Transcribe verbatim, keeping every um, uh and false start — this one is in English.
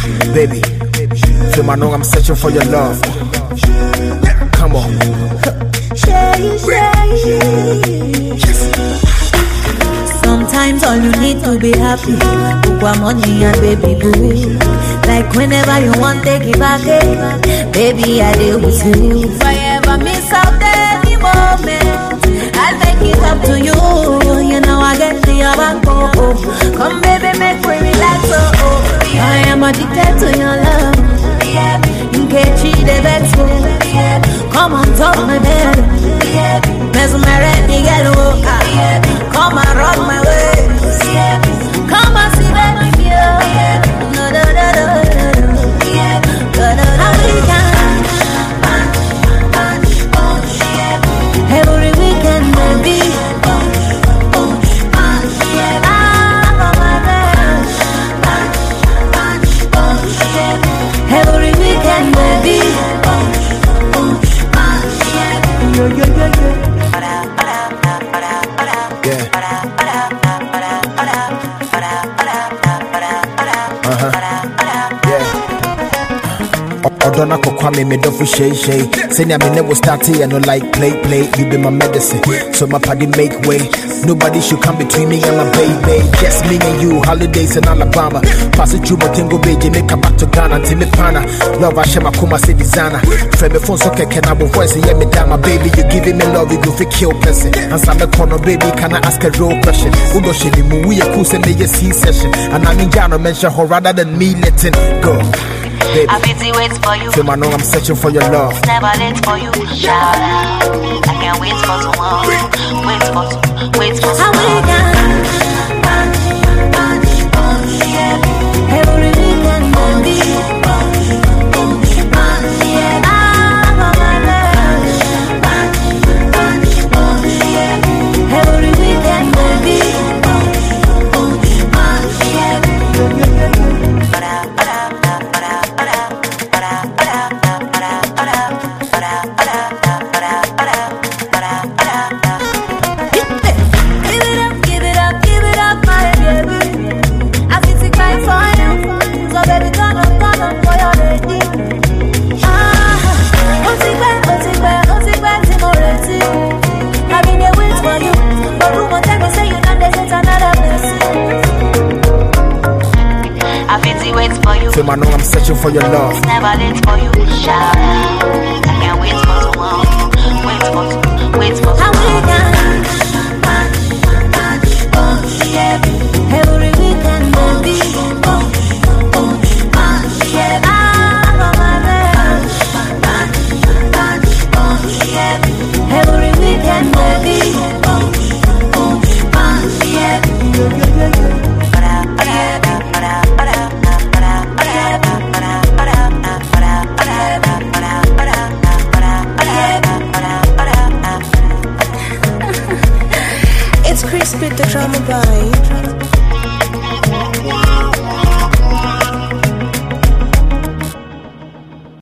baby. Feel I know I'm searching for your love. Come on. Sometimes all you need to be happy. Ukwa money and baby boo. Like whenever you want, take it back, eh? Baby, I deal with you. If I ever miss out any moment, I'll make it up to you. You know I get the other go. Come baby, make me relax, oh, oh. I am addicted to your love. You can't cheat the best. Come on top my bed. Mesmerize me, get low. Come and rock my waist. Come and see baby feel. No, no, no, no, no, no, no, no. Every weekend, baby. Every weekend, baby. Yo, yo, yo, yo. Donna Kwame me do for shay shay. Say I me never start here no like play play. You be my medicine, so my party make way. Nobody should come between me and my baby. Just me and you, holidays in Alabama. Pass it through Motengo Bay, Jamaica back to Ghana, Timmy Pana. Love I share my kuma say designer. Frame me phone so can I have a voice and hear me down my baby. You giving me love, you go for kill person. And some corner baby, can I ask a real question? Who does she need we are cool say me a C session. And I need Jano mention her rather than me letting go. Baby, I busy wait for you. Feel I know I'm searching for your love. It's never late for you. Shout out. I can't wait for tomorrow. Wait for to, wait for tomorrow. Every weekend, baby. Every weekend, baby. Feel I know I'm searching for your love. It's never late for you. Shout out. I can't wait for tomorrow. Wait for, wait for tomorrow. Every weekend, baby. Every weekend, baby. It's Crispy the drama boy.